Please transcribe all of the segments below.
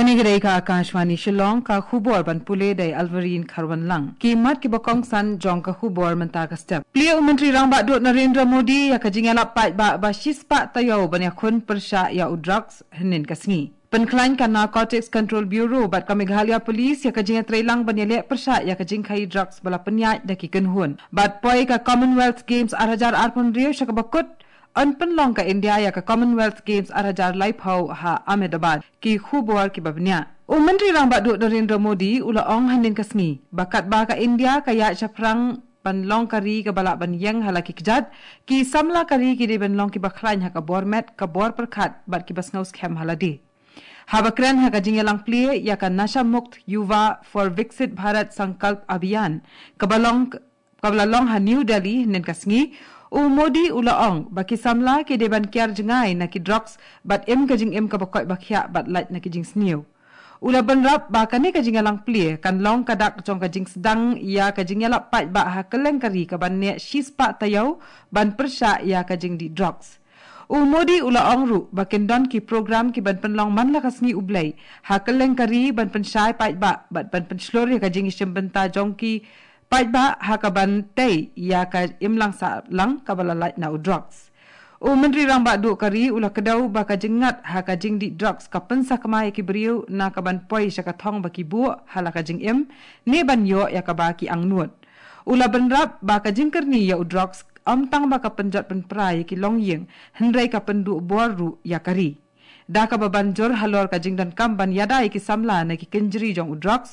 Kanigray ka Akashwani Shillong ka khubor ban pule day Alvarin Kharwan lang kimat ki bakong san jong ka khubor menta ka step Plia Menteri Rangba Dut Narendra Modi ya ka jingala pat ba shispa tayo ban ya khun persya ya drugs henin kasngi Penklan ka Narcotics Control Bureau bat ka Meghalaya Police ya ka jinga trailang ban ya le persya ya ka jingkai drugs bala penyat da ki kenhun bat poi ka Commonwealth Games arajar arpon rio sya ka bakut An penlong ka India ya ka Commonwealth Games arajar Laipau ha Ahmedabad ki khubor ki babnya. Menteri Rangba Dut Narendra Modi ula ong hanin kasmi bakat ba ka India kaya syafrang penlong kari ka balak ban yang halaki kejad ki samla kari ki de penlong ki baklain ha ka bormet ka bor perkat bat ki basngaus kem haladi. Habakran ha ka jingelang plie ya ka Nasha Mukt Yuva for Viksit Bharat Sankalp Abhiyan kabalong ha New Delhi nen kasngi Modi ulaong baki samla ke deban kiar jengai na ki drugs bat em ka jing em ka bakoi bakhya bat light na ki jing sniu. Ula benrap ba kani ka jingalang plie kan long kadak chong ka jing sedang ya ka jing yalap pat ba ha keleng kari ka ban ne shispa tayau ban persya ya ka jing di drugs. Modi ulaong ru bakin don ki program ki ban penlong man la kasni ublai ha keleng kari ban pensyai pat ba bat ban penslor ya ka jing isim benta jong ki Pait ba hakaban tay ya ka imlang sa lang kabalalait na drugs. Menteri Rangba Dut kari ula kedau ba ka jengat haka jing di drugs ka pensa kamai ki beriu na kaban poi syaka thong ba ki bu halaka jing im ne ban yo ya ka ba ki angnut. Ula benrap ba ka jing kerni ya drugs amtang ba ka penjat penprai ki long yeng hendrai ka pendu boru ya kari. Da ka babanjor halor ka jing dan kamban yadai ki samla na ki kenjri jong drugs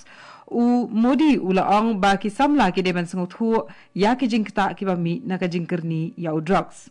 Modi ulaong ba ki samla ki deban sengut hu ya ki jingkta ki bami na ka jingkerni ya drugs.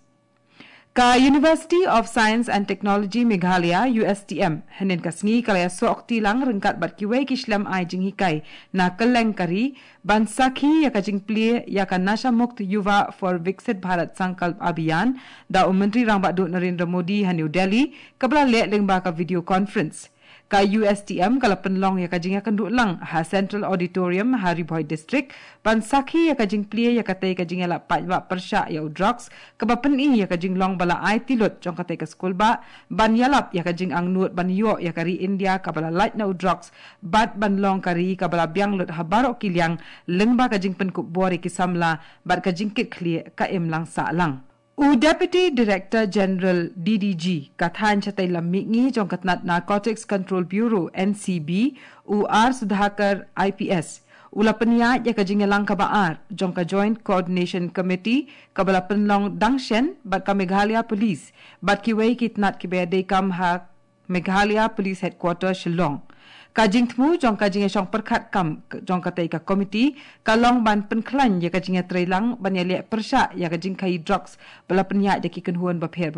Ka University of Science and Technology Meghalaya USTM henin kasngi kalaya sookti lang rengkat bat ki wei ki shlam ai jinghikai na keleng kari ban sakhi ya ka jingpli ya ka Nasha Mukt Yuva for Viksit Bharat Sankalp Abhiyan da Menteri Rangba Dut Narendra Modi ha New Delhi kabla le leng ba ka video conference. Ka USTM kala penlong ya ka jing akan duk lang ha Central Auditorium Hari Boy District ban sakhi ya ka jing plie ya ka tay ka jing ala pat ba persya ya drugs ka ba peni ya ka jing long bala ai tilut jong ka tay ka school ba ban yalap ya ka jing ang nut ban yo ya kari India ka bala light na drugs bat ban long kari ka bala biang lut ha barok kilyang leng ba ka jing pen kup bori ki samla bat ka jing kit clear ka em lang sa lang Deputy Director General DDG kathan chatai lammi jong katnat Narcotics Control Bureau NCB R Sudhakar IPS ula penya ya ka jingelang ka baar jong ka Joint Coordination Committee kabala penlong dangshen bat ka Meghalaya Police bat ki wei kitnat ki be kam ha Meghalaya Police Headquarters Shillong ka jing thmu jong ka jinge shong perkhat kam jong ka tai ka committee ka long ban penklan ya ka jinge trailang ban ya le persya ya ka jing kai drugs bala penya ya ki kenhuan ba pher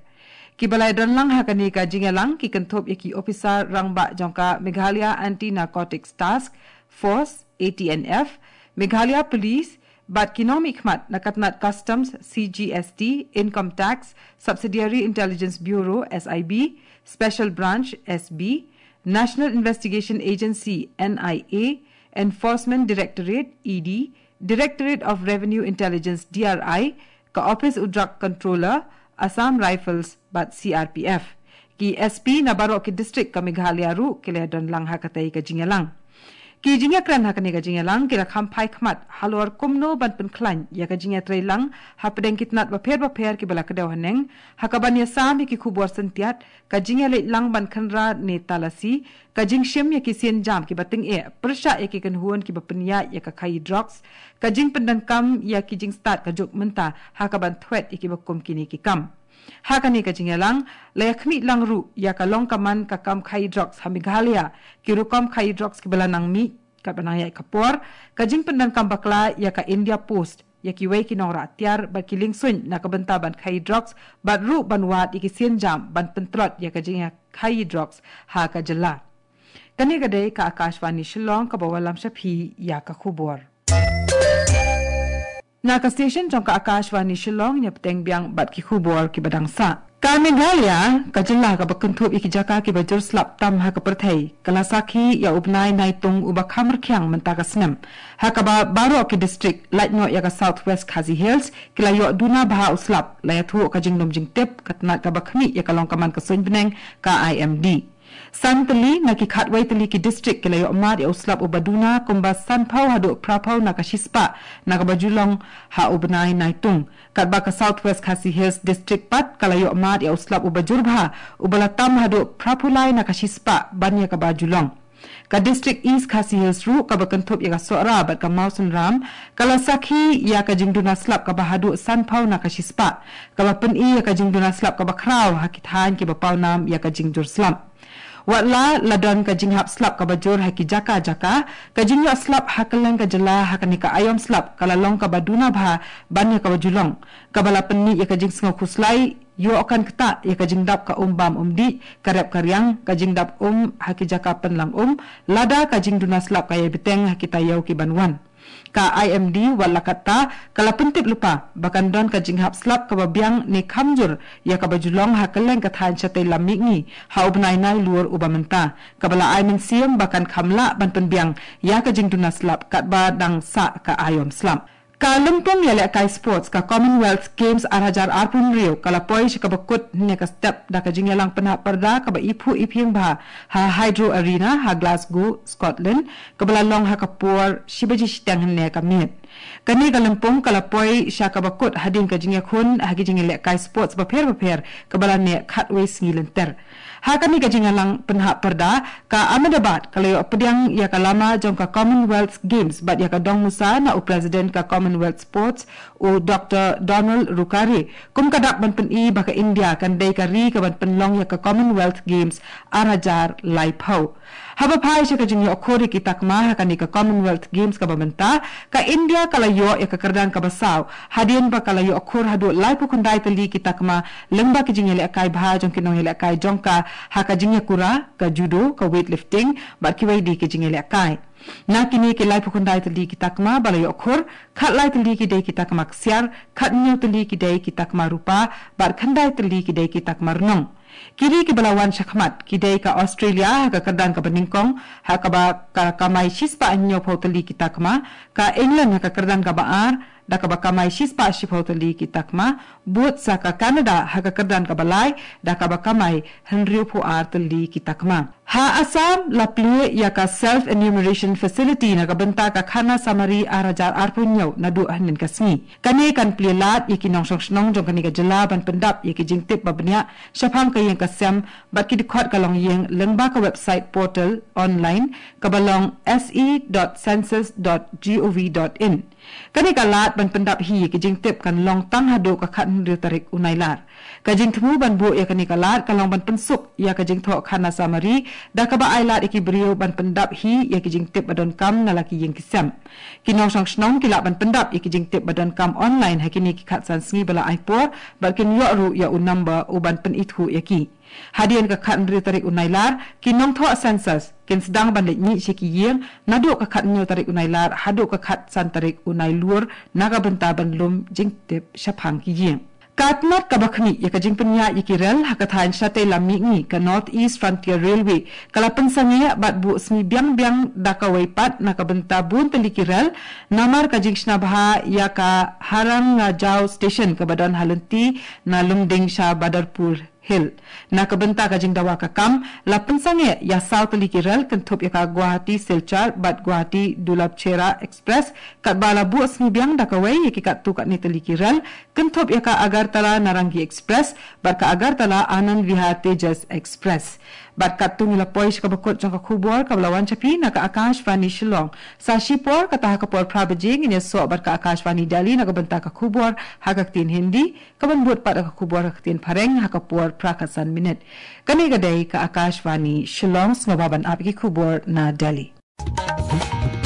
ki balai don lang ha ka ni ka jinge lang ki kenthop ya ki officer rangba jong ka Meghalaya Anti Narcotics Task Force ATNF Meghalaya Police bat kinom ikmat nakatnat Customs CGST Income Tax Subsidiary Intelligence Bureau SIB Special Branch SB National Investigation Agency NIA, Enforcement Directorate ED, Directorate of Revenue Intelligence DRI, ka Office of Drug Controller, Assam Rifles bat CRPF. Ki SP na baro ki district ka Meghalaya ru kile don lang ha katay ka jingalang. Ki jinga kran ha kani ka jingalang kila khampai khmat halor kumno ban penklan ya ka jinga tray lang ha pedeng kitnat ba pher ki bala kadaw haneng ha ka ban ya sam ki khubor sentiat ka jinga le lang ban khanra ne talasi ka jing shim ya ki sen jam ki bating persya ya ki kanhuan ki bapenya ya ka khai drugs ka jing pendan kam ya ki jing start ka juk menta ha ka ban thwet ya ki bakum kini ki kam ha kani ka jingalang layakhmi lang ru ya ka long kaman ka kam khai drugs ha Meghalaya ki ru kam khai drugs ki bala nang mi ka banaya kapor ka jing pendan kam bakla ya ka India Post ya ki wei ki nong ratiar ba ki lingsun na ka benta ban khai drugs bat ru ban wat ki sen jam ban pentrot ya ka jing khai drugs ha ka jala kani ka dei ka Akashwani Shillong ka bawalam shaphi ya ka khubor na ka station jong ka Akashwani Shillong nya peteng biang bat ki khubor ki badang sa ka Meghalaya ka jilla ka bakentup iki jaka ki bajur slap tam ha ka perthai kala sakhi ya ubnai nai tung uba khamar khyang menta ka snem ha ka ba baro ki district light no ya ka Southwest Khazi Hills kila yo duna baha uslap la ya thu ka jingnom jing tep katna ka bakhmi ya ka long kaman ka sun beneng ka IMD San teli na ki khatwai teli ki district ke layo mat ya uslap ubaduna kumba san pau hadu prapau na ka shispa na ka bajulong ha ubnai naitung katba ka southwest Khasi Hills district pat kalayo mat ya uslap ubajurba ubalatam hadu prapulai na ka shispa banya ka bajulong ka district east Khasi Hills ru ka bakanthop ya ka sora bat ka Mausun Ram kala sakhi ya ka jingduna slap ka bahadu san pau na ka shispa ka bapen ya ka jingduna slap ka bakraw hakithan ki bapau nam ya ka jingjur slap Watla ladon ka jinghap slap ka bajur haki jaka ka jingyo slap hakalang ka jela hakani ka ayom slap kalalong ka baduna bha banya ka bajulong kabala penni ya ka jing sngo khuslai yo akan keta ya ka jingdap ka bam umdi karep karyang ka jingdap haki jaka penlang lada ka jingduna slap ka ya beteng haki tayau ki banwan ka IMD wala kata kala pentip lupa bakan don ka jinghap slap ka babiang ni khamjur ya ka bajulong hakaleng ka than chatai lamingi ha ubnai nai luar ubamenta kabala aimen siam bakan khamla ban penbiang ya ka jingduna slap kat ba dang sa ka ayom slap ka lempong ya le kai sports ka Commonwealth Games arajar arpun rio kala poi ka bakut ne ka step da ka jingyalang penha perda ka ba ipu ipieng ba ha Hydro Arena ha Glasgow Scotland ka balalong ha kapur shibaji sitang ne ka mit kani ka lempong kala poi sha ka bakut hadin ka jingya khun ha gi jingle kai sports ba pher ka balane khatway ngilenter ha kani ka jingyalang penha perda ka Ahmedabad kala yo pediang ya ka lama jong ka Commonwealth Games bat ya ka dong musa na president ka Commonwealth Sports o Dr. Donald Rukari kum kadak ban pen I baka India kan dei kari ka ban penlong ya ka Commonwealth Games arajar laipau haba pai ka jingyo khori ki takma ha kani ka Commonwealth Games ka bamenta ka India kala yo ya ka kerdan ka basaw hadien ba kala yo khor hadu laipu kundai tali ki takma lengba ki jingele kai bha jong ki no hele kai jongka ha ka jingya kura ka judo ka weightlifting ba ki wai di ki jingele kai na kini ke lai pukundai tali ki takma balayo khur khat lai tali ki dei ki takma ksiar khat nyu tali ki dei ki takma rupa bar khandai tali ki dei ki takma rnong kiri ki balawan shakhmat ki dei ka Australia ka kadan ka baningkong ha ka ba ka kamai shispa anyo photali ki takma ka England ka kadan ka baar da ka ba kamai shispa shifotali ki takma but sa ka Canada ha ka kadan ka balai da ka ba kamai henrio phu artali ki takma ha Assam la plie ya ka self enumeration facility na ka benta ka khana samari arajar arpunyo na du hanin ka sni kane kan plie lat yaki nong song jong kani ka jala ban pendap yaki jingtip babnya shapang ka yang ka sam bat ki dikhot ka long yeng lengba ka website portal online ka balong se.census.gov.in kani ka lat ban pendap hi ki jingtip kan long tang hado ka khan ri tarik unailar ka jingtmu ban bu ya kani ka lat ka long ban pensuk ya ka jingtho khana samari da ka ba ailat iki brio ban pendap hi ya ki jingtip badon kam na laki yeng kisam kinong sang snong ki la ban pendap iki jingtip badon kam online hakini ki khat san sngi bala aipor balkin yo ru ya un number u ban pen ithu yaki hadian ka khat ri tarik unailar kinong tho census kin sedang ban le ni siki yeng nadu ka khat nyo tarik unailar hadu ka khat san tarik unai lur naga benta ban lum jingtip shaphang ki yeng Katmat kabakhni ya ka jingpenya yikirel hakathain shate lami ngi ka North East Frontier Railway kalapan sangia bat bu smi biang dakawai pat nakabenta bun telikirel namar ka jingshna bha ya ka Harang Ngajau Station ka badan halenti na Lumding Sha Badarpur Hill nakabenta ka jingdawa ka kam lapan sangia ya South telikirel kentup ya ka Guwahati Silchar bat Guwahati Dulabchera Express kat bala bu smi biang dakawai yikikat tu kat ni telikirel kentup ya ka Agartala Narangi Express bat ka Agartala Anand Vihar Tejas Express bat kat tu nila poish ka bakot jang ka khubor ka balawan chapi na ka Akashvani Shillong sa Shipor ka taha ka por prabajing ini so bat ka Akashvani Delhi na ka benta ka khubor hagaktin Hindi ka banbut pat ka khubor hagaktin Pareng ha ka por prakasan minute kani gadai ka Akashvani Shillong ngababan apiki khubor na Delhi